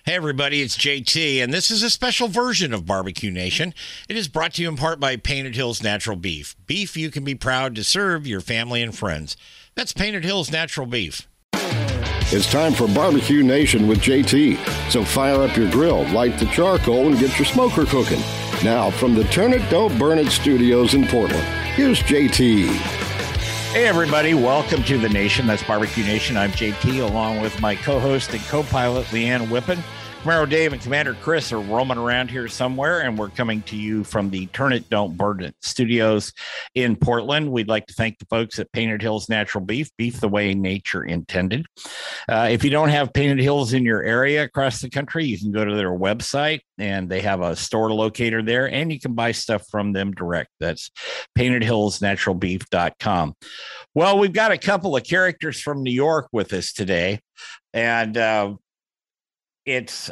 Hey everybody, it's JT, and this is a special version of Barbecue Nation. It is brought to you in part by Painted Hills Natural Beef. Beef you can be proud to serve your family and friends. That's Painted Hills Natural Beef. It's time for Barbecue Nation with JT. So fire up your grill, light the charcoal, and get your smoker cooking. Now, from the Turn It, Don't Burn It studios in Portland, here's JT. Hey everybody, welcome to the Nation. That's Barbecue Nation. I'm JT, along with my co-host and co-pilot, Leanne Whippen. Camaro Dave and Commander Chris are roaming around here somewhere, and we're coming to you from the Turn It, Don't Burn It studios in Portland. We'd like to thank the folks at Painted Hills Natural Beef, beef the way nature intended. If you don't have Painted Hills in your area across the country, you can go to their website, and they have a store locator there, and you can buy stuff from them direct. That's paintedhillsnaturalbeef.com. Well, we've got a couple of characters from New York with us today, and it's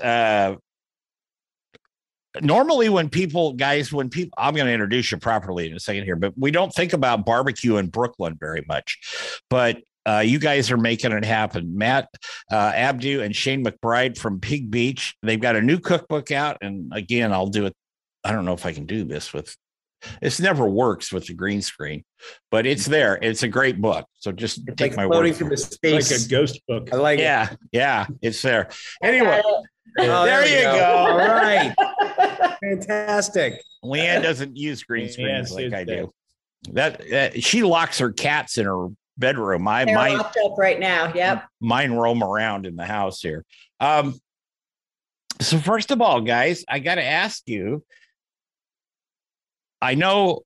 normally when people, I'm going to introduce you properly in a second here, but we don't think about barbecue in Brooklyn very much, but you guys are making it happen. Matt Abdu and Shane McBride from Pig Beach. They've got a new cookbook out. And again, I'll do it. I don't know if I can do this this never works with the green screen, but it's there. It's a great book. So just take like my word for it. space. It's like a ghost book. I like it. Yeah, it's there. Anyway, there you go. All right. Fantastic. Leanne doesn't use green screens like I do. That. That she locks her cats in her bedroom. They're locked up right now. Yep. Mine roam around in the house here. So first of all, guys, I got to ask you. I know,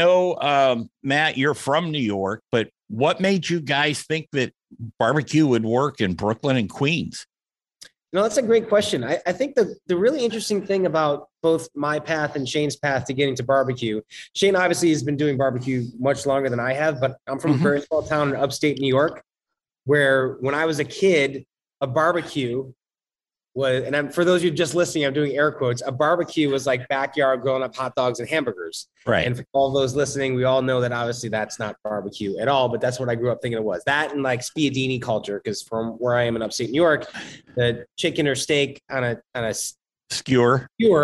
Matt, you're from New York, but what made you guys think that barbecue would work in Brooklyn and Queens? That's a great question. I think the really interesting thing about both my path and Shane's path to getting to barbecue, Shane obviously has been doing barbecue much longer than I have, but I'm from a very small town in upstate New York, where when I was a kid, a barbecue was, and for those of you just listening, I'm doing air quotes, a barbecue was like backyard growing up hot dogs and hamburgers. Right. And for all those listening, we all know that obviously that's not barbecue at all, but that's what I grew up thinking it was. That and like spiedini culture, because from where I am in upstate New York, the chicken or steak on a skewer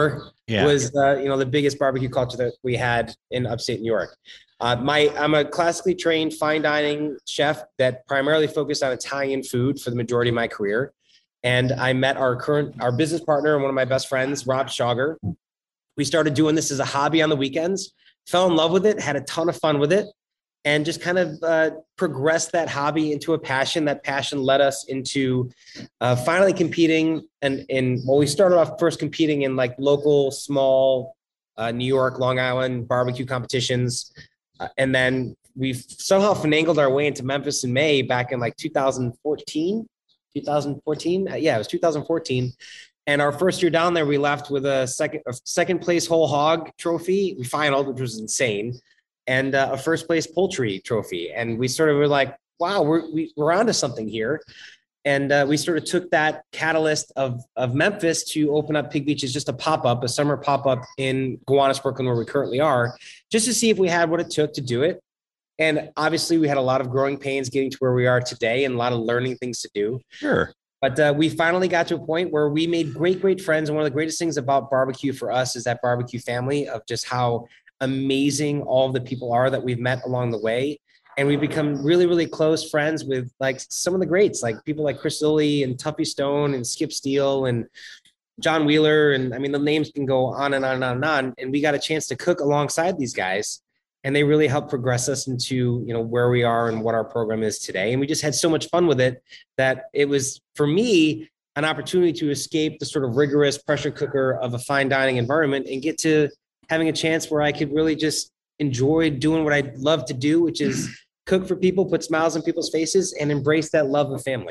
was the biggest barbecue culture that we had in upstate New York. I'm a classically trained fine dining chef that primarily focused on Italian food for the majority of my career. And I met our business partner and one of my best friends, Rob Schauger. We started doing this as a hobby on the weekends, fell in love with it, had a ton of fun with it, and just kind of progressed that hobby into a passion. That passion led us into finally competing. We started off first competing in like local, small New York, Long Island barbecue competitions. And then we somehow finagled our way into Memphis in May back in like 2014. Yeah, it was 2014. And our first year down there, we left with a second place whole hog trophy. We finaled, which was insane, and a first place poultry trophy. And we sort of were like, wow, we're onto something here. And we sort of took that catalyst of Memphis to open up Pig Beach as just a summer pop-up in Gowanus, Brooklyn, where we currently are, just to see if we had what it took to do it. And obviously we had a lot of growing pains getting to where we are today and a lot of learning things to do. Sure. But we finally got to a point where we made great friends. And one of the greatest things about barbecue for us is that barbecue family of just how amazing all of the people are that we've met along the way. And we've become really, really close friends with like some of the greats, like people like Chris Lilly and Tuffy Stone and Skip Steele and John Wheeler. And I mean, the names can go on and on and on and on. And we got a chance to cook alongside these guys. And they really helped progress us into, where we are and what our program is today. And we just had so much fun with it that it was, for me, an opportunity to escape the sort of rigorous pressure cooker of a fine dining environment and get to having a chance where I could really just enjoy doing what I love to do, which is cook for people, put smiles on people's faces, and embrace that love of family.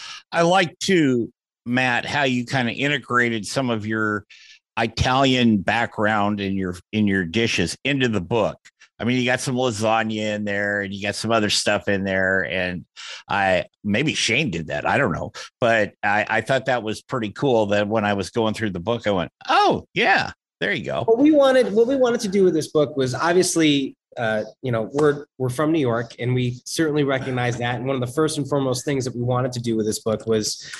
I like to, Matt, how you kind of integrated some of your Italian background in your dishes into the book. I mean, you got some lasagna in there and you got some other stuff in there. And maybe Shane did that. I don't know. But I thought that was pretty cool that when I was going through the book, I went, oh, yeah, there you go. What we wanted to do with this book was obviously we're from New York, and we certainly recognize that. And one of the first and foremost things that we wanted to do with this book was,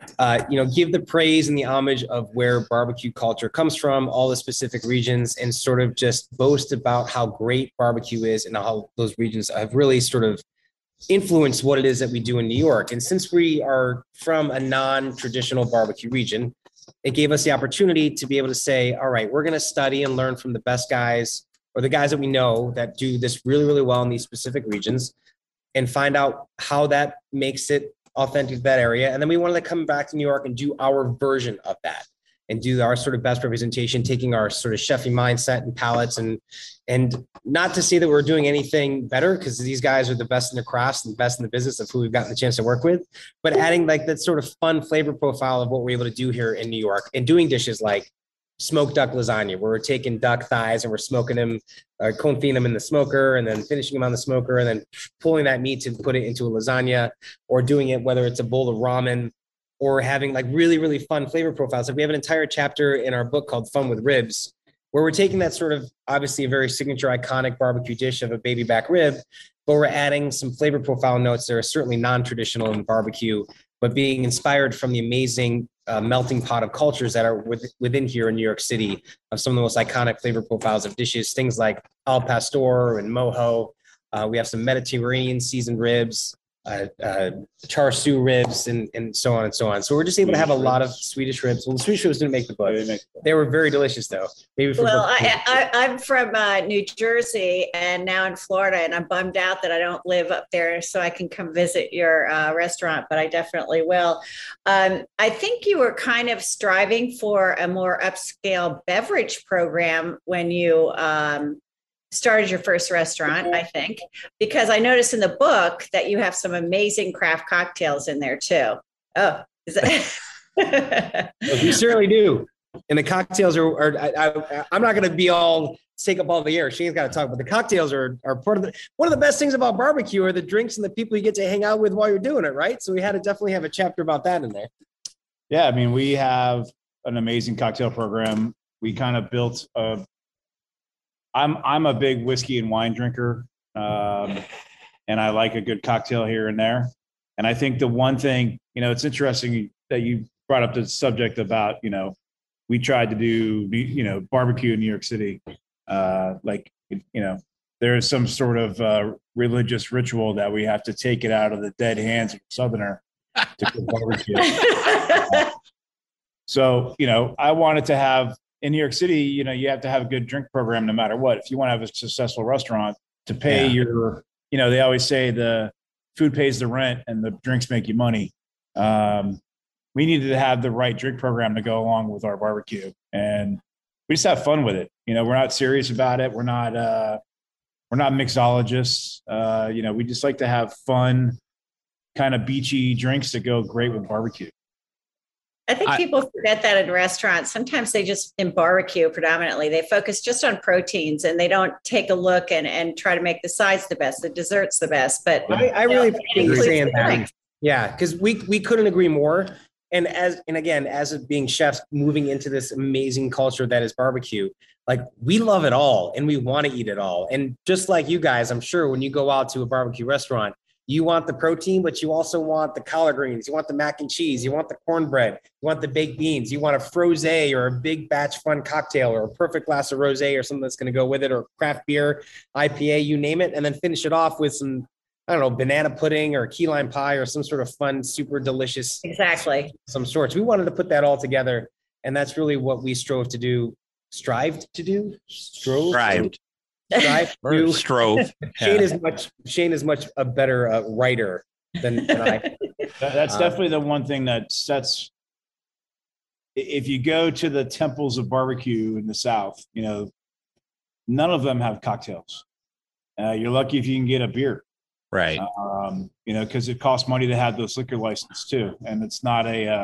give the praise and the homage of where barbecue culture comes from, all the specific regions, and sort of just boast about how great barbecue is and how those regions have really sort of influenced what it is that we do in New York. And since we are from a non-traditional barbecue region, it gave us the opportunity to be able to say, all right, we're going to study and learn from the best guys, or the guys that we know that do this really, really well in these specific regions, and find out how that makes it authentic to that area. And then we wanted to come back to New York and do our version of that, and do our sort of best representation, taking our sort of chefy mindset and palates, and not to say that we're doing anything better, because these guys are the best in their crafts and the best in the business of who we've gotten the chance to work with, but adding like that sort of fun flavor profile of what we're able to do here in New York, and doing dishes like smoked duck lasagna, where we're taking duck thighs and we're smoking them, confit them in the smoker, and then finishing them on the smoker, and then pulling that meat to put it into a lasagna, or doing it whether it's a bowl of ramen, or having like really, really fun flavor profiles. So we have an entire chapter in our book called Fun with Ribs, where we're taking that sort of obviously a very signature iconic barbecue dish of a baby back rib, but we're adding some flavor profile notes that are certainly non-traditional in barbecue, but being inspired from the amazing melting pot of cultures that are within here in New York City, of some of the most iconic flavor profiles of dishes, things like al pastor and mojo. We have some Mediterranean seasoned ribs, char siu ribs, and so on and so on. So we're just able to have a lot of Swedish ribs. Well, the Swedish ribs didn't make the book. They were very delicious, though. Maybe for I'm from New Jersey and now in Florida, and I'm bummed out that I don't live up there so I can come visit your restaurant, but I definitely will. I think you were kind of striving for a more upscale beverage program when you started your first restaurant, I think, because I noticed in the book that you have some amazing craft cocktails in there too. Oh, is it? We certainly do. And the cocktails I'm not going to be all take up all the air. Shane's got to talk, but the cocktails are part of one of the best things about barbecue are the drinks and the people you get to hang out with while you're doing it, right? So we had to definitely have a chapter about that in there. Yeah, I mean, we have an amazing cocktail program. We kind of built I'm a big whiskey and wine drinker, and I like a good cocktail here and there. And I think the one thing, it's interesting that you brought up the subject about, we tried to do, barbecue in New York City. There is some sort of religious ritual that we have to take it out of the dead hands of a Southerner to cook barbecue. So, I wanted to have, in New York City, you have to have a good drink program no matter what. If you want to have a successful restaurant, to pay your, they always say the food pays the rent and the drinks make you money. We needed to have the right drink program to go along with our barbecue, and we just have fun with it. We're not serious about it. We're not mixologists. We just like to have fun, kind of beachy drinks that go great with barbecue. I think people forget that in restaurants. Sometimes they just, in barbecue predominantly, they focus just on proteins and they don't take a look and try to make the sides the best, the desserts the best. But I really appreciate you saying that. Yeah, because we couldn't agree more. And again, as being chefs moving into this amazing culture that is barbecue, like we love it all and we want to eat it all. And just like you guys, I'm sure when you go out to a barbecue restaurant, you want the protein, but you also want the collard greens. You want the mac and cheese. You want the cornbread. You want the baked beans. You want a frosé or a big batch fun cocktail or a perfect glass of rosé or something that's going to go with it, or craft beer, IPA, you name it. And then finish it off with some, I don't know, banana pudding or key lime pie or some sort of fun, super delicious. Exactly. Some sorts. We wanted to put that all together. And that's really what we strove to do. Strived to do? Strived. Strove. Shane is much a better writer than I. That's definitely the one thing that sets. If you go to the temples of barbecue in the South, none of them have cocktails. You're lucky if you can get a beer, right? Because it costs money to have those liquor license too, and it's not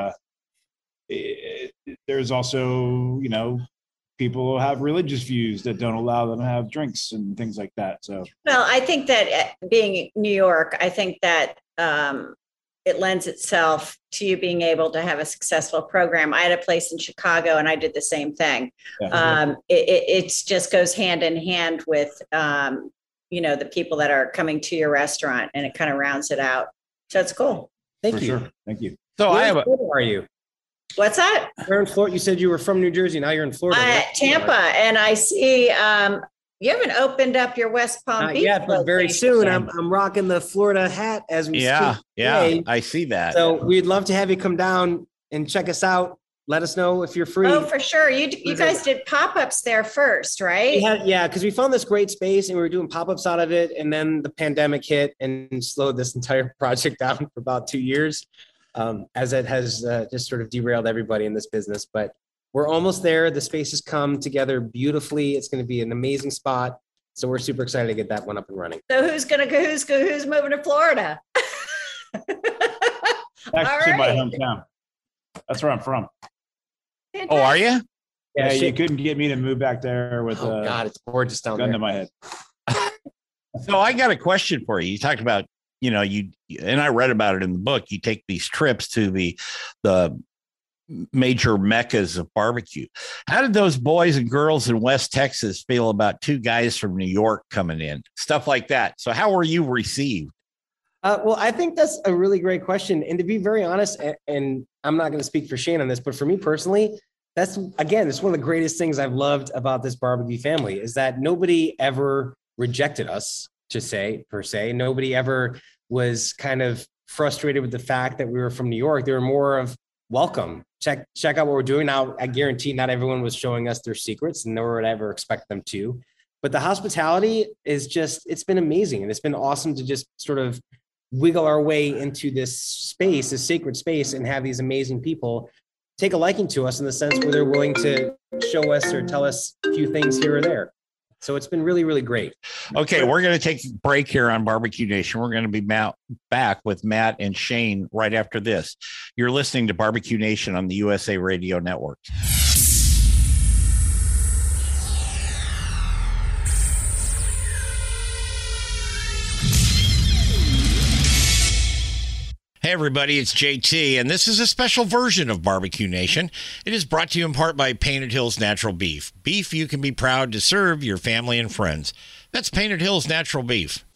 there's also people who have religious views that don't allow them to have drinks and things like that. So, well, I think that being New York, I think that it lends itself to you being able to have a successful program. I had a place in Chicago and I did the same thing. It just goes hand in hand with the people that are coming to your restaurant, and it kind of rounds it out. So it's cool. Thank you. Sure. Thank you. So Where are you? What's that? You're in Florida. You said you were from New Jersey. Now you're in Florida. Tampa. And I see you haven't opened up your West Palm Beach. Yeah, but very soon. I'm rocking the Florida hat as we speak. Yeah, I see that. So we'd love to have you come down and check us out. Let us know if you're free. Oh, for sure. You guys did pop-ups there first, right? Because we found this great space and we were doing pop-ups out of it. And then the pandemic hit and slowed this entire project down for about 2 years, as it has just sort of derailed everybody in this business. But we're almost there. The space has come together beautifully. It's going to be an amazing spot. So we're super excited to get that one up and running. So who's moving to Florida? Actually, my hometown. That's where I'm from. Fantastic. Oh, are you? Yeah, you couldn't get me to move back there with God, it's gorgeous down gun there. to my head. So I got a question for you. You talked about, and I read about it in the book. You take these trips to the major meccas of barbecue. How did those boys and girls in West Texas feel about two guys from New York coming in? Stuff like that. So how were you received? Well, I think that's a really great question. And to be very honest, and I'm not going to speak for Shane on this, but for me personally, it's one of the greatest things I've loved about this barbecue family is that nobody ever rejected us, per se. Nobody ever was kind of frustrated with the fact that we were from New York. They were more of welcome. Check out what we're doing now. I guarantee not everyone was showing us their secrets, and nor would I ever expect them to. But the hospitality it's been amazing. And it's been awesome to just sort of wiggle our way into this space, this sacred space, and have these amazing people take a liking to us in the sense where they're willing to show us or tell us a few things here or there. So it's been really, really great. Okay, we're going to take a break here on Barbecue Nation. We're going to be back with Matt and Shane right after this. You're listening to Barbecue Nation on the USA Radio Network. Hey everybody, it's JT, and this is a special version of Barbecue Nation. It is brought to you in part by Painted Hills Natural Beef. Beef you can be proud to serve your family and friends. That's Painted Hills Natural Beef.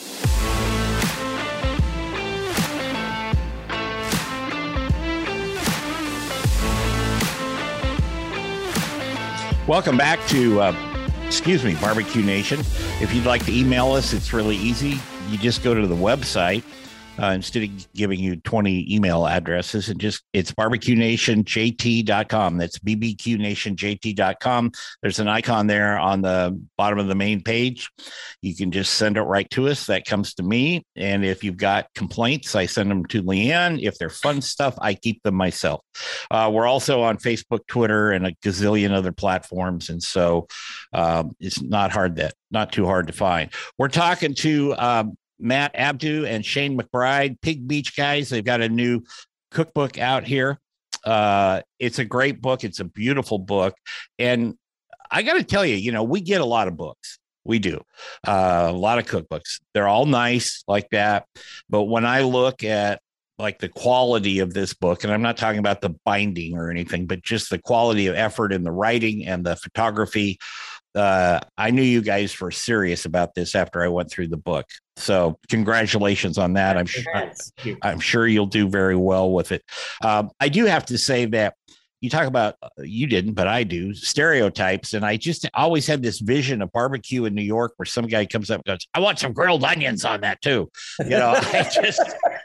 Welcome back to, Barbecue Nation. If you'd like to email us, it's really easy. You just go to the website. Instead of giving you 20 email addresses, and it's barbecuenationjt.com. That's bbqnationjt.com. There's an icon there on the bottom of the main page. You can just send it right to us. That comes to me. And if you've got complaints, I send them to Leanne. If they're fun stuff, I keep them myself. We're also on Facebook, Twitter, and a gazillion other platforms. And so it's not too hard to find. We're talking to Matt Abdu and Shane McBride, Pig Beach guys. They've got a new cookbook out here. It's a great book. It's a beautiful book. And I got to tell you, we get a lot of books. We do a lot of cookbooks. They're all nice like that. But when I look at like the quality of this book, and I'm not talking about the binding or anything, but just the quality of effort in the writing and the photography, I knew you guys were serious about this after I went through the book. So congratulations on that. I'm sure you'll do very well with it. I do have to say that you talk about, you didn't, but I do, stereotypes. And I just always had this vision of barbecue in New York where some guy comes up and goes, I want some grilled onions on that too. I just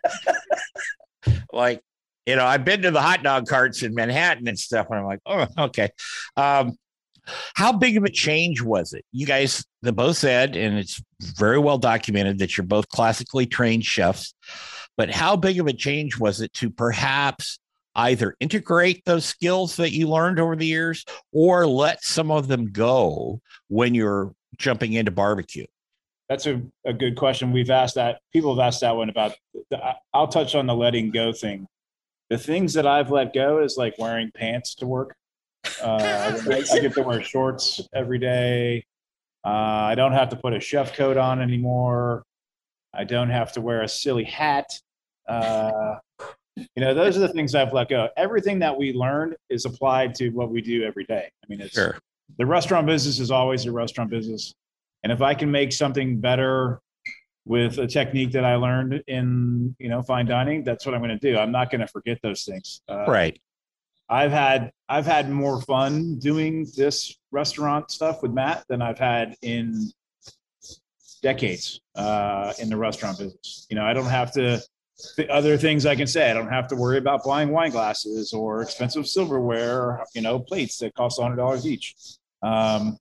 I've been to the hot dog carts in Manhattan and stuff. And I'm like, oh, okay. How big of a change was it? You guys both said, and it's very well documented, that you're both classically trained chefs, but how big of a change was it to perhaps either integrate those skills that you learned over the years or let some of them go when you're jumping into barbecue? That's a good question. People have asked that one about, I'll touch on the letting go thing. The things that I've let go is like wearing pants to work. I get to wear shorts every day. I don't have to put a chef coat on anymore. I don't have to wear a silly hat. Those are the things I've let go. Everything that we learned is applied to what we do every day. I mean, The restaurant business is always a restaurant business. And if I can make something better with a technique that I learned in, fine dining, that's what I'm going to do. I'm not going to forget those things. Right. I've had more fun doing this restaurant stuff with Matt than I've had in decades in the restaurant business. I don't have to, other things I can say, I don't have to worry about buying wine glasses or expensive silverware, plates that cost $100 each. I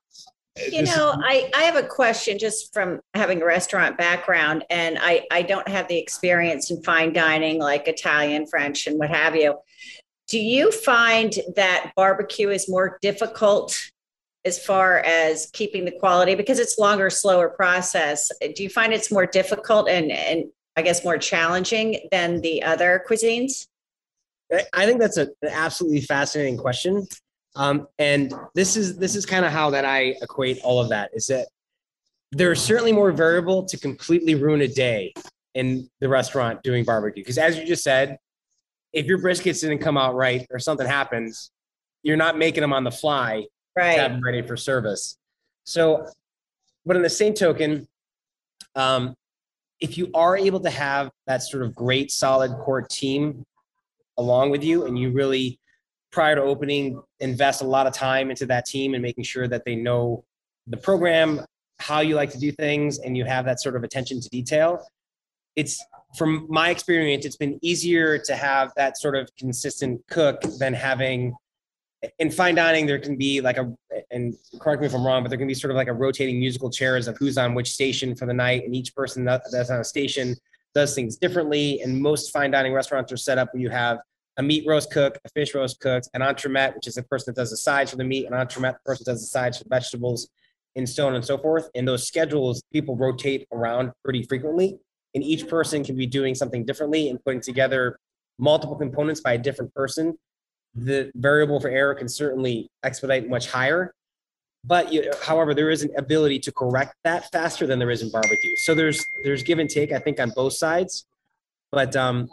have a question just from having a restaurant background, and I don't have the experience in fine dining like Italian, French, and what have you. Do you find that barbecue is more difficult as far as keeping the quality because it's longer, slower process? Do you find it's more difficult and I guess more challenging than the other cuisines? I think that's an absolutely fascinating question. And this is kind of how that I equate all of that, is that there's certainly more variable to completely ruin a day in the restaurant doing barbecue. Because as you just said, if your briskets didn't come out right or something happens, you're not making them on the fly to have them ready for service. So, but in the same token, if you are able to have that sort of great, solid core team along with you, and you really, prior to opening, invest a lot of time into that team and making sure that they know the program, how you like to do things, and you have that sort of attention to detail, it's, from my experience, it's been easier to have that sort of consistent cook than having, in fine dining, there can be like and correct me if I'm wrong, but there can be sort of like a rotating musical chairs of who's on which station for the night, and each person that's on a station does things differently. And most fine dining restaurants are set up where you have a meat roast cook, a fish roast cook, an entremet, which is the person that does the sides for the meat, an entremet, the person that does the sides for the vegetables, and so on and so forth. And those schedules, people rotate around pretty frequently, and each person can be doing something differently and putting together multiple components by a different person. The variable for error can certainly expedite much higher, but however, there is an ability to correct that faster than there is in barbecue. So there's give and take, I think, on both sides. But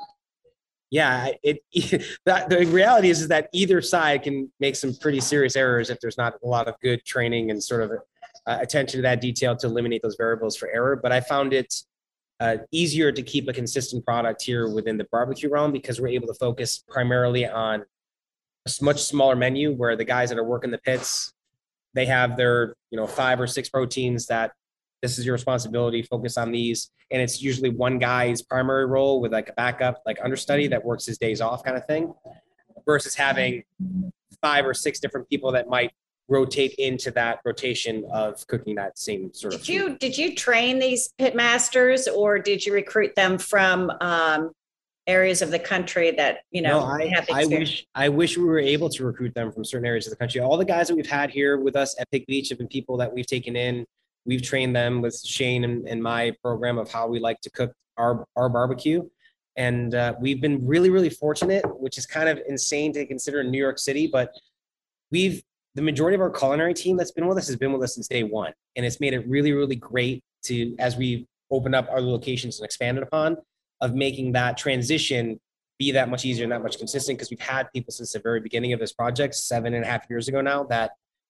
yeah, the reality is that either side can make some pretty serious errors if there's not a lot of good training and sort of attention to that detail to eliminate those variables for error. But I found it easier to keep a consistent product here within the barbecue realm because we're able to focus primarily on a much smaller menu where the guys that are working the pits, they have their 5 or 6 proteins that this is your responsibility, focus on these. And it's usually one guy's primary role with like a backup, like understudy that works his days off kind of thing, versus having 5 or 6 different people that might rotate into that rotation of cooking that same sort of food. Did you train these pit masters, or did you recruit them from areas of the country that No, I wish we were able to recruit them from certain areas of the country. All the guys that we've had here with us at Pig Beach have been people that we've taken in. We've trained them with Shane and my program of how we like to cook our barbecue. And we've been really, really fortunate, which is kind of insane to consider in New York City, but the majority of our culinary team that's been with us has been with us since day one. And it's made it really, really great to, as we open up our locations and expanded upon, of making that transition be that much easier and that much consistent, because we've had people since the very beginning of this project 7.5 years ago now that,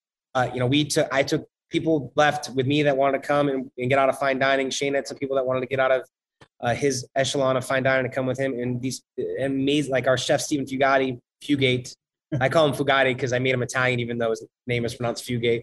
I took people left with me that wanted to come and get out of fine dining. Shane had some people that wanted to get out of his echelon of fine dining to come with him. And these amazing, like our chef, Stephen Fugate, I call him Fugatti because I made him Italian, even though his name is pronounced Fugate.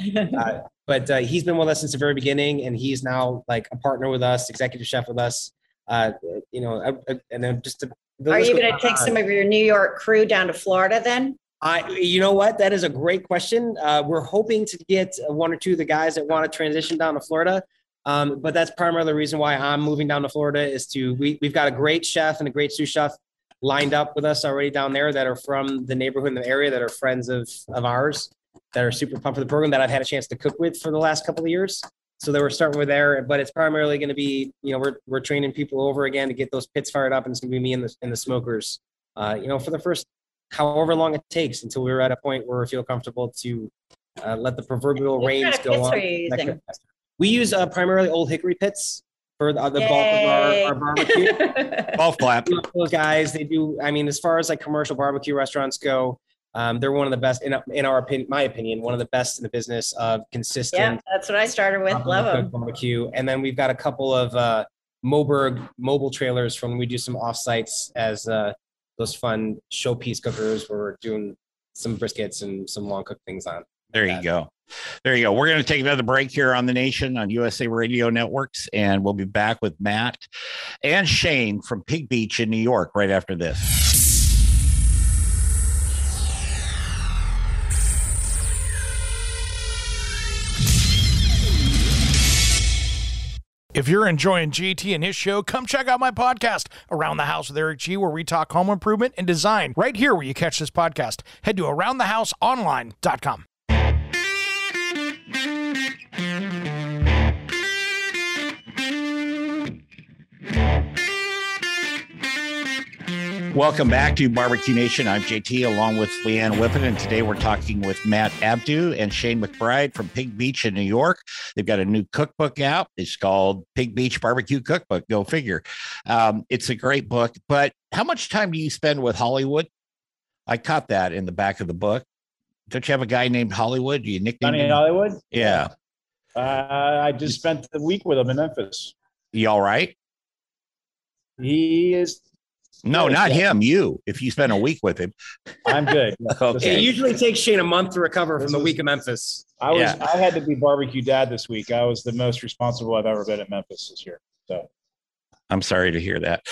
But he's been with us since the very beginning, and he's now like a partner with us, executive chef with us. And then are you going to take some of your New York crew down to Florida then? You know what? That is a great question. We're hoping to get 1 or 2 of the guys that want to transition down to Florida. But that's primarily the reason why I'm moving down to Florida is we've got a great chef and a great sous chef lined up with us already down there that are from the neighborhood in the area, that are friends of ours, that are super pumped for the program, that I've had a chance to cook with for the last couple of years. So they were starting with there, but it's primarily going to be, we're training people over again to get those pits fired up, and it's going to be me and the smokers, for the first however long it takes until we're at a point where we feel comfortable to let the proverbial reins go on. We use primarily Old Hickory pits for the bulk of our barbecue. Golf clap. Those guys, they do, as far as like commercial barbecue restaurants go, They're one of the best in our opinion, my opinion, one of the best in the business of consistent. Yeah, that's what I started with. Love them. Barbecue. And then we've got a couple of Moberg mobile trailers from when we do some offsites as those fun showpiece cookers where we're doing some briskets and some long cooked things on. There you go. There you go. We're going to take another break here on The Nation on USA Radio Networks, and we'll be back with Matt and Shane from Pig Beach in New York right after this. If you're enjoying JT and his show, come check out my podcast, Around the House with Eric G., where we talk home improvement and design right here where you catch this podcast. Head to AroundTheHouseOnline.com. Welcome back to Barbecue Nation. I'm JT along with Leanne Whippen, and today we're talking with Matt Abdu and Shane McBride from Pig Beach in New York. They've got a new cookbook out. It's called Pig Beach Barbecue Cookbook. Go figure. It's a great book, but how much time do you spend with Hollywood? I caught that in the back of the book. Don't you have a guy named Hollywood? Do you nickname him? Hollywood? Yeah. I just spent the week with him in Memphis. You all right? He is. No, not him. You. If you spend a week with him, I'm good. Okay. It usually takes Shane a month to recover from the week of Memphis. I had to be barbecue dad this week. I was the most responsible I've ever been at Memphis this year. So I'm sorry to hear that.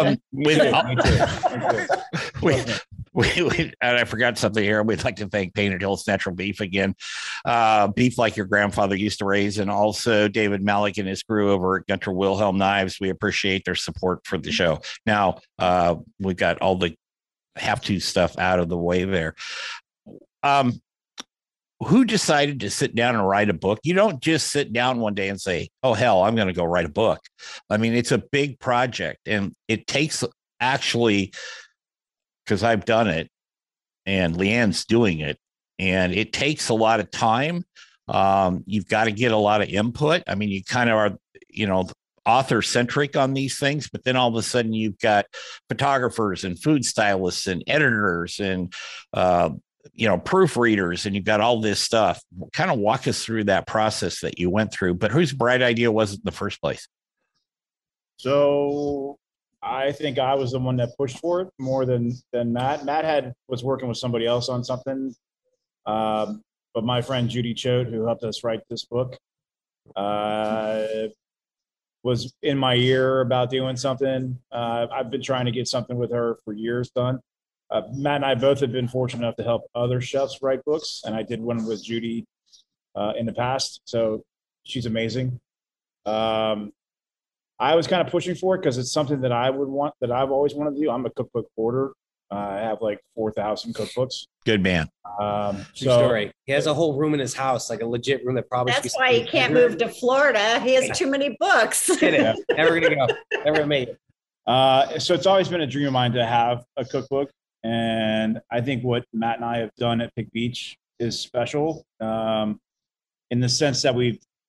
And I forgot something here. We'd like to thank Painted Hills Natural Beef again. Beef like your grandfather used to raise, and also David Malik and his crew over at Gunter Wilhelm Knives. We appreciate their support for the show. Now, we've got all the have-to stuff out of the way there. Who decided to sit down and write a book? You don't just sit down one day and say, oh, hell, I'm going to go write a book. I mean, it's a big project, and it takes actually, because I've done it and Leanne's doing it, and it takes a lot of time. You've got to get a lot of input. I mean, you kind of are, author centric on these things, but then all of a sudden you've got photographers and food stylists and editors and, proofreaders, and you've got all this stuff. Kind of walk us through that process that you went through, but whose bright idea was it in the first place? So I think I was the one that pushed for it more than Matt. Matt was working with somebody else on something. But my friend Judy Choate, who helped us write this book, was in my ear about doing something. I've been trying to get something with her for years done. Matt and I both have been fortunate enough to help other chefs write books, and I did one with Judy in the past. So she's amazing. I was kind of pushing for it because it's something that I've always wanted to do. I'm a cookbook hoarder. I have like 4,000 cookbooks. Good man. True story. He has a whole room in his house, like a legit room that probably. That's why he can't move to Florida. He has too many books. Never gonna go. Never made it. So it's always been a dream of mine to have a cookbook, and I think what Matt and I have done at Pig Beach is special, in the sense that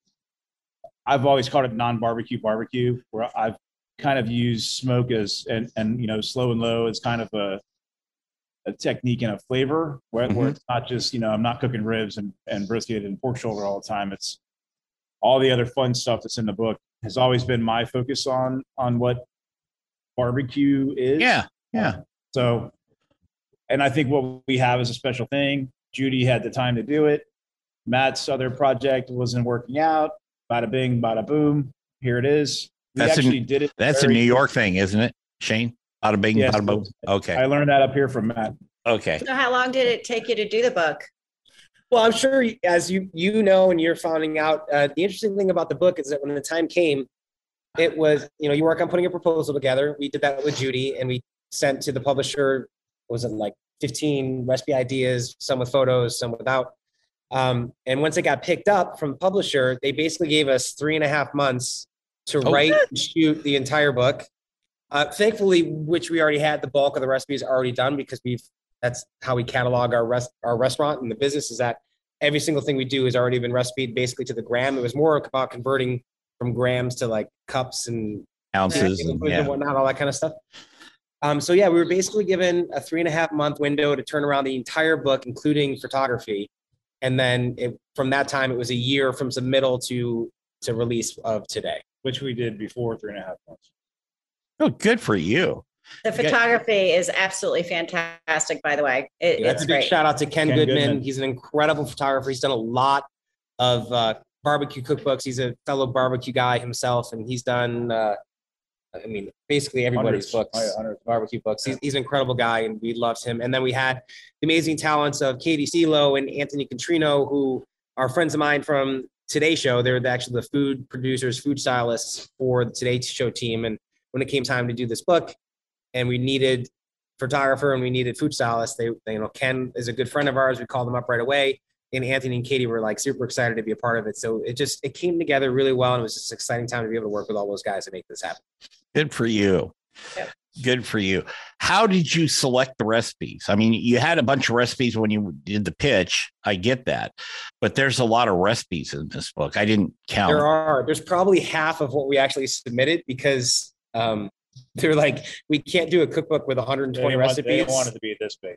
I've always called it non-barbecue barbecue, where I've kind of used smoke as and slow and low as kind of a technique and a flavor where it's not just, I'm not cooking ribs and brisket and pork shoulder all the time. It's all the other fun stuff that's in the book has always been my focus on what barbecue is. Yeah. So, and I think what we have is a special thing. Judy had the time to do it. Matt's other project wasn't working out. Bada bing, bada boom. Here it is. That's a New York thing, isn't it, Shane? Bada bing, yes, bada boom. Okay. I learned that up here from Matt. Okay. So how long did it take you to do the book? Well, I'm sure as you know, and you're finding out, the interesting thing about the book is that when the time came, it was, you work on putting a proposal together. We did that with Judy, and we sent to the publisher, was it like 15 recipe ideas, some with photos, some without. And once it got picked up from the publisher, they basically gave us 3.5 months to write and shoot the entire book. Thankfully, which we already had the bulk of the recipes already done, because that's how we catalog our restaurant, and the business is that every single thing we do has already been recipeed basically to the gram. It was more about converting from grams to like cups and ounces and whatnot, all that kind of stuff. So yeah, we were basically given a 3.5-month window to turn around the entire book, including photography. And then from that time, it was a year from submittal to release of today. Which we did before 3.5 months. Oh, good for you. The photography is absolutely fantastic, by the way. That's a big shout out to Ken Goodman. He's an incredible photographer. He's done a lot of barbecue cookbooks. He's a fellow barbecue guy himself, and he's done, basically everybody's books, barbecue books. He's an incredible guy, and we loved him. And then we had the amazing talents of Katie Selo and Anthony Contrino, who are friends of mine from Today Show. They're actually the food producers, food stylists for the Today Show team. And when it came time to do this book, and we needed photographer and we needed food stylist, they Ken is a good friend of ours. We called them up right away, and Anthony and Katie were like super excited to be a part of it. So it came together really well, and it was just an exciting time to be able to work with all those guys to make this happen. Good for you. Yep. Good for you. How did you select the recipes? I mean, you had a bunch of recipes when you did the pitch. I get that, but there's a lot of recipes in this book. I didn't count. There's probably half of what we actually submitted because they're like, we can't do a cookbook with 120 recipes. They wanted to be this big.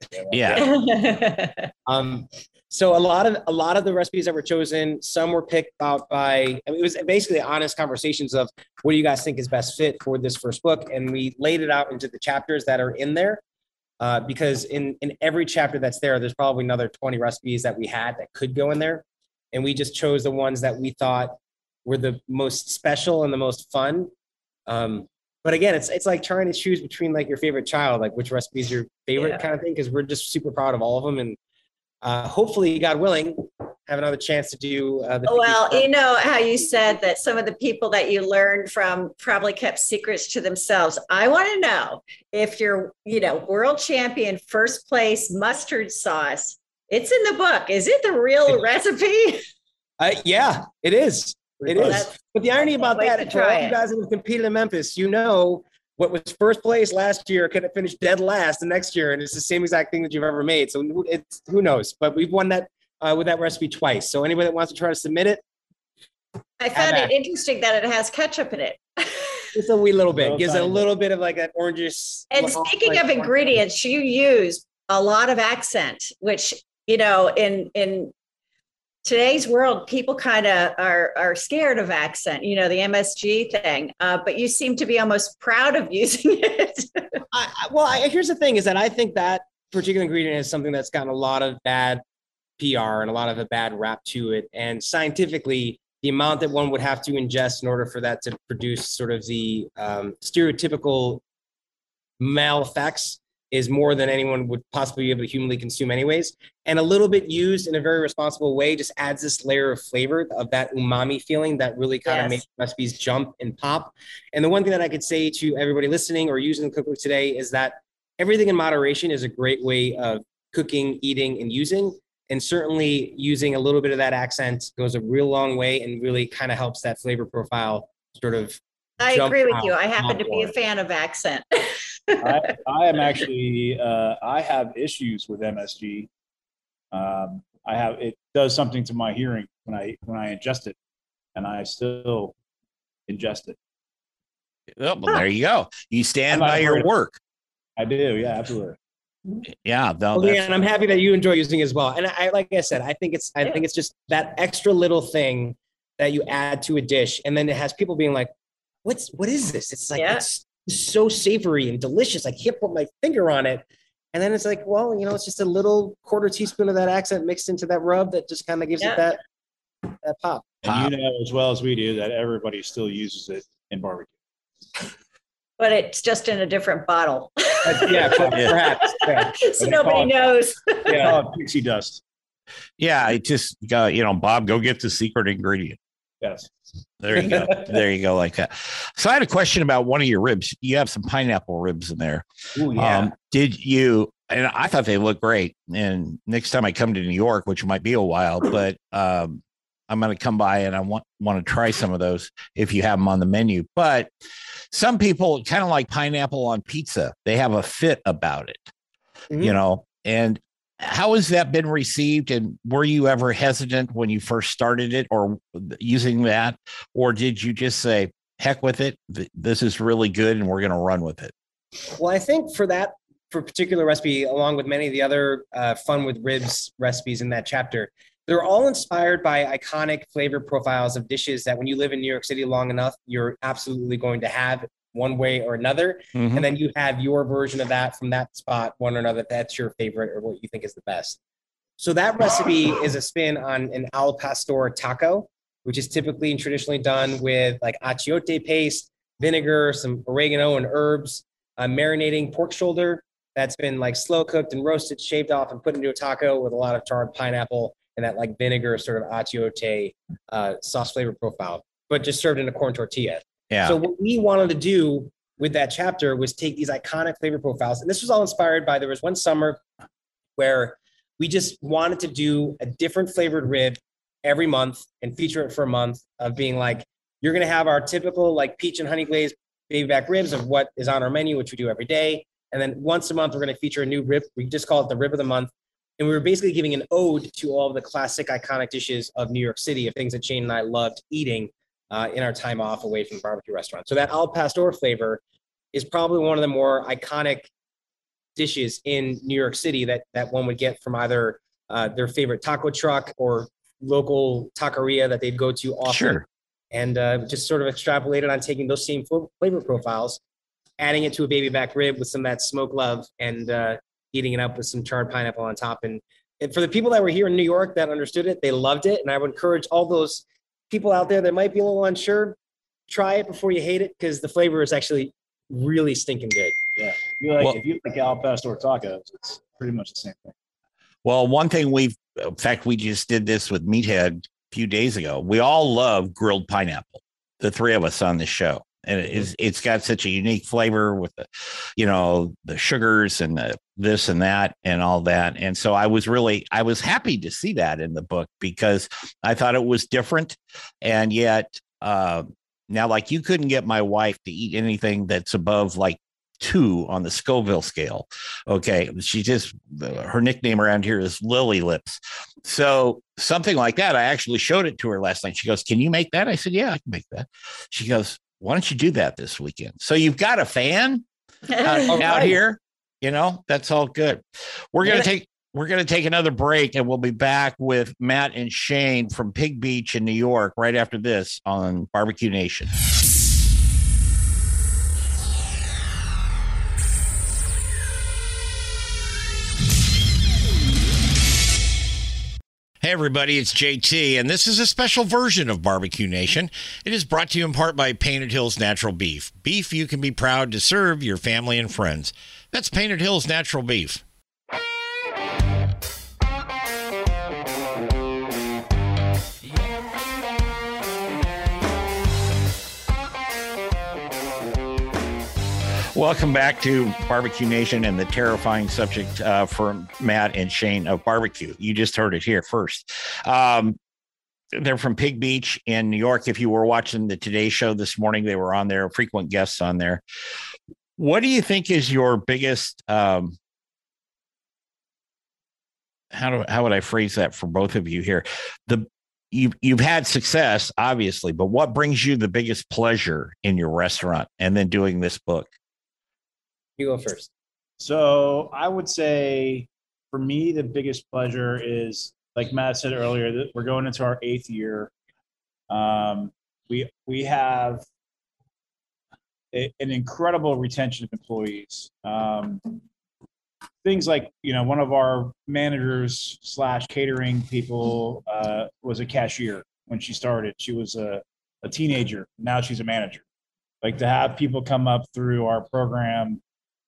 Yeah. So a lot of the recipes that were chosen, some were picked out by, it was basically honest conversations of what do you guys think is best fit for this first book? And we laid it out into the chapters that are in there because in every chapter that's there, there's probably another 20 recipes that we had that could go in there. And we just chose the ones that we thought were the most special and the most fun. But again, it's like trying to choose between like your favorite child, like which recipe is your favorite kind of thing, because we're just super proud of all of them. And hopefully, God willing, have another chance to do well, you know how you said that some of the people that you learned from probably kept secrets to themselves. I want to know if your, world champion first place mustard sauce, it's in the book. Is it the real recipe? Yeah, it is. It is. But the irony about that, for all you guys that have competed in Memphis, what was first place last year could have finished dead last the next year, and it's the same exact thing that you've ever made. So it's who knows? But we've won that with that recipe twice. So anybody that wants to try to submit it, I found it interesting that it has ketchup in it. Just a wee little bit. Gives it a little bit of like an orangish. And speaking of ingredients, you use a lot of accent, which in today's world, people kind of are scared of accent, the MSG thing, but you seem to be almost proud of using it. Here's the thing is that I think that particular ingredient is something that's gotten a lot of bad PR and a lot of a bad rap to it. And scientifically, the amount that one would have to ingest in order for that to produce sort of the stereotypical mal effects is more than anyone would possibly be able to humanly consume anyways. And a little bit used in a very responsible way just adds this layer of flavor of that umami feeling that really kind of makes recipes jump and pop. And the one thing that I could say to everybody listening or using the cookbook today is that everything in moderation is a great way of cooking, eating, and using. And certainly using a little bit of that accent goes a real long way and really kind of helps that flavor profile sort of. I agree with you. I happen to be a fan of accent. I am actually, I have issues with MSG. It does something to my hearing when I ingest it, and I still ingest it. Well, there you go. You stand by your work. I do. Yeah, absolutely. Yeah. And I'm happy that you enjoy using it as well. And like I said, I think it's just that extra little thing that you add to a dish. And then it has people being like, what is this? It's like, it's so savory and delicious. I can't put my finger on it. And then it's like, well, it's just a little quarter teaspoon of that accent mixed into that rub that just kind of gives it that pop. And you know as well as we do that everybody still uses it in barbecue. But it's just in a different bottle. Perhaps. So nobody knows. Yeah, pixie dust. Yeah, I just got, Bob, go get the secret ingredient. Yes. There you go. There you go, like that. So I had a question about one of your ribs. You have some pineapple ribs in there. Ooh, yeah. Did you? And I thought they looked great. And next time I come to New York, which might be a while, but I'm going to come by and I want to try some of those if you have them on the menu. But some people kind of like pineapple on pizza. They have a fit about it, and how has that been received? And were you ever hesitant when you first started it or using that? Or did you just say, heck with it? This is really good and we're going to run with it? Well, I think for a particular recipe, along with many of the other fun with ribs recipes in that chapter, they're all inspired by iconic flavor profiles of dishes that when you live in New York City long enough, you're absolutely going to have one way or another. Mm-hmm. And then you have your version of that from that spot, one or another, that's your favorite or what you think is the best. So that recipe is a spin on an al pastor taco, which is typically and traditionally done with like achiote paste, vinegar, some oregano and herbs, marinating pork shoulder that's been like slow cooked and roasted, shaved off and put into a taco with a lot of charred pineapple and that like vinegar sort of achiote sauce flavor profile, but just served in a corn tortilla. Yeah. So what we wanted to do with that chapter was take these iconic flavor profiles. And this was all inspired by, there was one summer where we just wanted to do a different flavored rib every month and feature it for a month of being like, you're going to have our typical like peach and honey glazed baby back ribs of what is on our menu, which we do every day. And then once a month, we're going to feature a new rib. We just call it the rib of the month. And we were basically giving an ode to all of the classic iconic dishes of New York City, of things that Shane and I loved eating in our time off away from the barbecue restaurant. So that al pastor flavor is probably one of the more iconic dishes in New York City that one would get from either their favorite taco truck or local taqueria that they'd go to often. Sure. And just sort of extrapolated on taking those same flavor profiles, adding it to a baby back rib with some of that smoke love and eating it up with some charred pineapple on top. And for the people that were here in New York that understood it, they loved it. And I would encourage all those people out there that might be a little unsure, try it before you hate it, because the flavor is actually really stinking good. Yeah. If you like al pastor tacos, it's pretty much the same thing. Well, one thing we just did this with Meathead a few days ago. We all love grilled pineapple, the three of us on this show. And it's got such a unique flavor with the sugars and this and that and all that. And so I was happy to see that in the book because I thought it was different. And yet now, like, you couldn't get my wife to eat anything that's above like 2 on the Scoville scale. Okay. Her nickname around here is Lily Lips. So something like that, I actually showed it to her last night. She goes, "Can you make that?" I said, "Yeah, I can make that." She goes, "Why don't you do that this weekend?" So you've got a fan out here, that's all good. We're going to take another break, and we'll be back with Matt and Shane from Pig Beach in New York right after this on Barbecue Nation. Hey everybody, it's JT, and this is a special version of Barbecue Nation. It is brought to you in part by Painted Hills Natural Beef. Beef you can be proud to serve your family and friends. That's Painted Hills Natural Beef. Welcome back to Barbecue Nation and the terrifying subject from Matt and Shane of barbecue. You just heard it here first. They're from Pig Beach in New York. If you were watching the Today Show this morning, they were on there, frequent guests on there. What do you think is your biggest, how would I phrase that for both of you here? You've had success, obviously, but what brings you the biggest pleasure in your restaurant and then doing this book? You go first. So I would say for me, the biggest pleasure is, like Matt said earlier, that we're going into our 8th year. We have an incredible retention of employees. Things like, one of our managers / catering people was a cashier when she started. She was a teenager. Now she's a manager. Like, to have people come up through our program,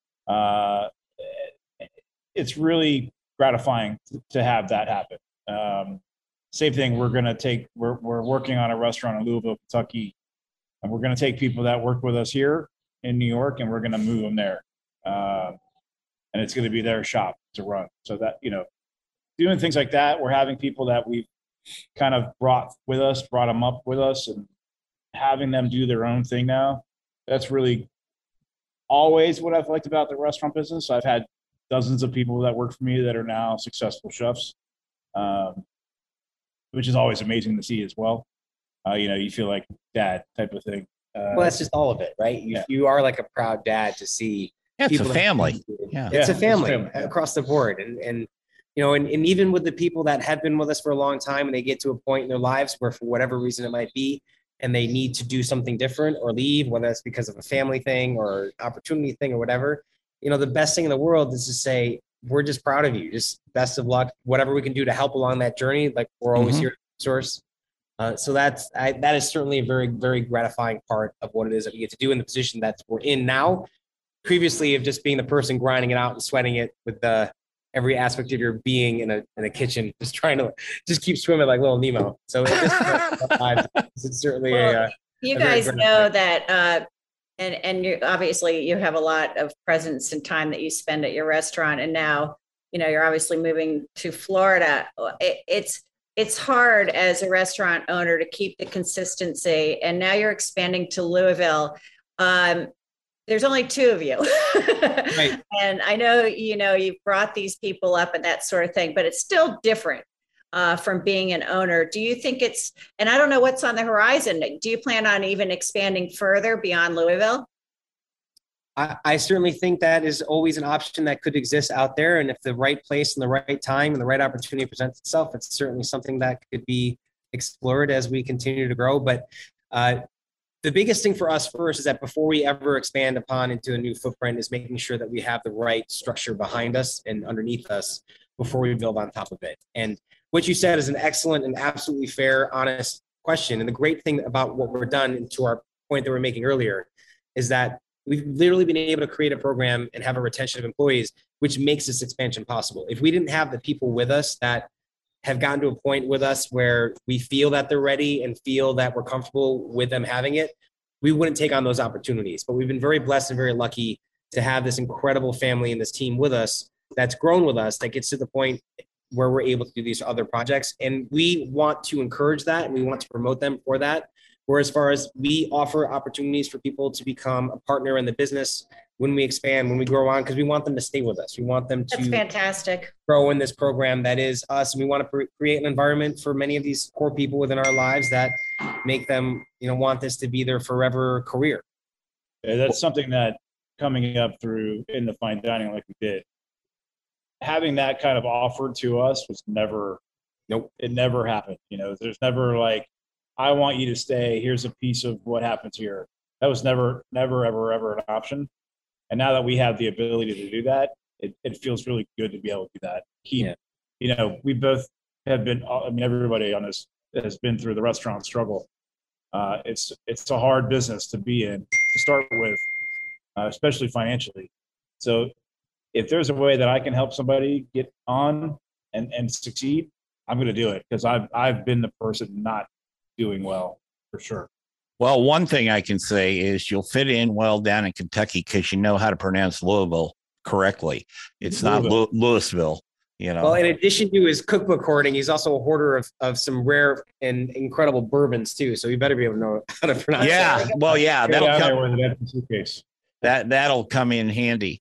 it's really gratifying to have that happen. Same thing. We're working on a restaurant in Louisville, Kentucky, and we're going to take people that work with us here in New York, and we're going to move them there. And it's going to be their shop to run. So that, doing things like that, we're having people that we've kind of brought them up with us, and having them do their own thing now. That's really always what I've liked about the restaurant business. I've had dozens of people that work for me that are now successful chefs, which is always amazing to see as well. You feel like dad type of thing. Well, that's just all of it, right? You are like a proud dad to see it's people a family. Yeah. It's a family across the board. And even with the people that have been with us for a long time and they get to a point in their lives where for whatever reason it might be, and they need to do something different or leave, whether that's because of a family thing or opportunity thing or whatever, the best thing in the world is to say, we're just proud of you. Just best of luck, whatever we can do to help along that journey. Like we're always here to source. So that is certainly a very, very gratifying part of what it is that we get to do in the position that we're in now. Previously, of just being the person grinding it out and sweating it with every aspect of your being in a kitchen, just trying to just keep swimming like little Nemo. So it's certainly you guys know that, and you obviously you have a lot of presence and time that you spend at your restaurant, and now you're obviously moving to Florida. It's hard as a restaurant owner to keep the consistency, and now you're expanding to Louisville. There's only two of you. Right. And I know, you've brought these people up and that sort of thing, but it's still different from being an owner. Do you think and I don't know what's on the horizon. Do you plan on even expanding further beyond Louisville? I certainly think that is always an option that could exist out there. And if the right place and the right time and the right opportunity presents itself, it's certainly something that could be explored as we continue to grow. But the biggest thing for us first is that before we ever expand upon into a new footprint is making sure that we have the right structure behind us and underneath us before we build on top of it. And what you said is an excellent and absolutely fair, honest question. And the great thing about what we're done, and to our point that we're making earlier, is that we've literally been able to create a program and have a retention of employees, which makes this expansion possible. If we didn't have the people with us that have gotten to a point with us where we feel that they're ready and feel that we're comfortable with them having it, we wouldn't take on those opportunities. But we've been very blessed and very lucky to have this incredible family and this team with us that's grown with us, that gets to the point where we're able to do these other projects. And we want to encourage that and we want to promote them for that. Where as far as we offer opportunities for people to become a partner in the business when we expand, when we grow on, because we want them to stay with us. We want them to That's fantastic. Grow in this program that is us. And we want to create an environment for many of these core people within our lives that make them, want this to be their forever career. Yeah, that's something that coming up through in the fine dining like we did, having that kind of offered to us was never, it never happened. There's never like, I want you to stay. Here's a piece of what happens here. That was never, ever an option. And now that we have the ability to do that, it feels really good to be able to do that. We both have been, everybody on this has been through the restaurant struggle. It's a hard business to be in to start with, especially financially. So if there's a way that I can help somebody get on and succeed, I'm going to do it, because I've been the person not doing well, for sure. Well, one thing I can say is you'll fit in well down in Kentucky because you know how to pronounce Louisville correctly. It's Louisville. Not Louisville, Well, in addition to his cookbook hoarding, he's also a hoarder of some rare and incredible bourbons too. So you better be able to know how to pronounce that. Yeah, well, yeah, that'll come with an suitcase. That'll come in handy.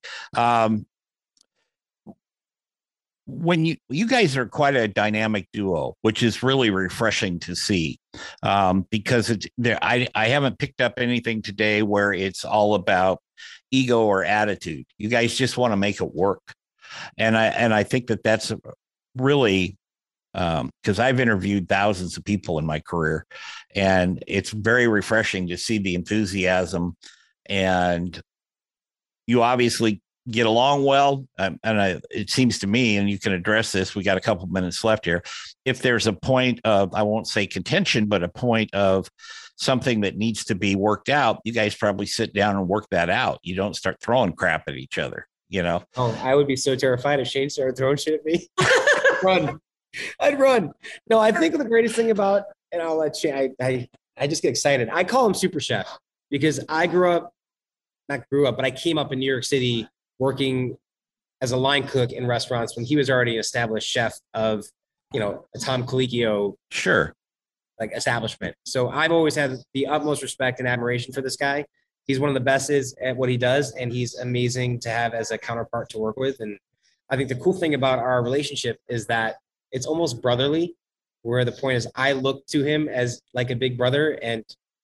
When you guys are quite a dynamic duo, which is really refreshing to see, because it's there. I haven't picked up anything today where it's all about ego or attitude. You guys just want to make it work, and I think that's really because I've interviewed thousands of people in my career, and it's very refreshing to see the enthusiasm, and you obviously get along well. It seems to me, and you can address this, we got a couple minutes left here. If there's a point of, I won't say contention, but a point of something that needs to be worked out, you guys probably sit down and work that out. You don't start throwing crap at each other, Oh, I would be so terrified if Shane started throwing shit at me. I'd run. No, I think the greatest thing about, and I'll let Shane, I just get excited. I call him Super Chef because I but I came up in New York City working as a line cook in restaurants when he was already an established chef of, a Tom Colicchio establishment. So I've always had the utmost respect and admiration for this guy. He's one of the best at what he does, and he's amazing to have as a counterpart to work with. And I think the cool thing about our relationship is that it's almost brotherly, where the point is I look to him as like a big brother, and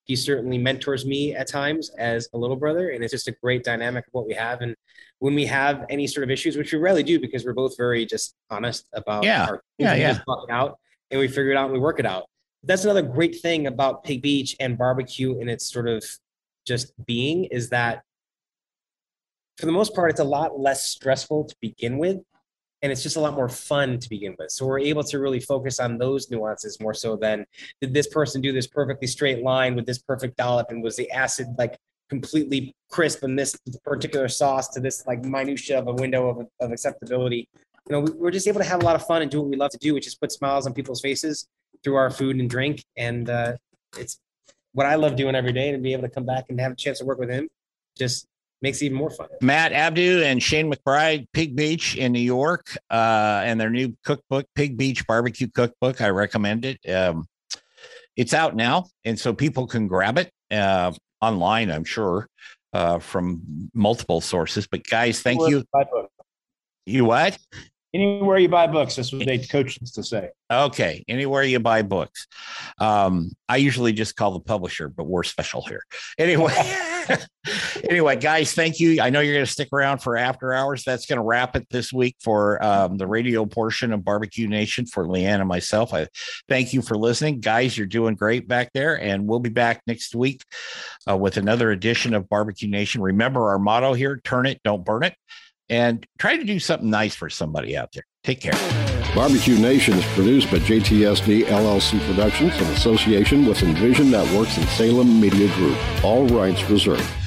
He certainly mentors me at times as a little brother, and it's just a great dynamic of what we have. And when we have any sort of issues, which we rarely do because we're both very just honest about our just talk it out, and we figure it out and we work it out. That's another great thing about Pig Beach and barbecue and its sort of just being is that for the most part, it's a lot less stressful to begin with. And it's just a lot more fun to begin with. So we're able to really focus on those nuances more so than did this person do this perfectly straight line with this perfect dollop, and was the acid like completely crisp in this particular sauce to this like minutia of a window of acceptability. You know, we're just able to have a lot of fun and do what we love to do, which is put smiles on people's faces through our food and drink. And it's what I love doing every day, and be able to come back and have a chance to work with him just makes it even more fun. Matt Abdu and Shane McBride, Pig Beach in New York, and their new cookbook, Pig Beach Barbecue Cookbook. I recommend it. It's out now, and so people can grab it online, I'm sure, from multiple sources. But guys, thank you. You what? Anywhere you buy books, that's what they coach us to say. Okay, anywhere you buy books. I usually just call the publisher, but we're special here. Anyway, guys, thank you. I know you're going to stick around for after hours. That's going to wrap it this week for the radio portion of Barbecue Nation for Leanne and myself. I thank you for listening. Guys, you're doing great back there, and we'll be back next week with another edition of Barbecue Nation. Remember our motto here, turn it, don't burn it, and try to do something nice for somebody out there. Take care. Barbecue Nation is produced by JTSD LLC Productions in association with Envision Networks and Salem Media Group. All rights reserved.